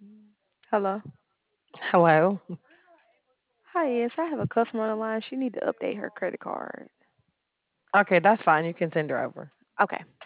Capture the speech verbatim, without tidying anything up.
Hello. Hello. Hi, yes, I have a customer on the line. She need to update her credit card. Okay, that's fine. You can send her over. Okay.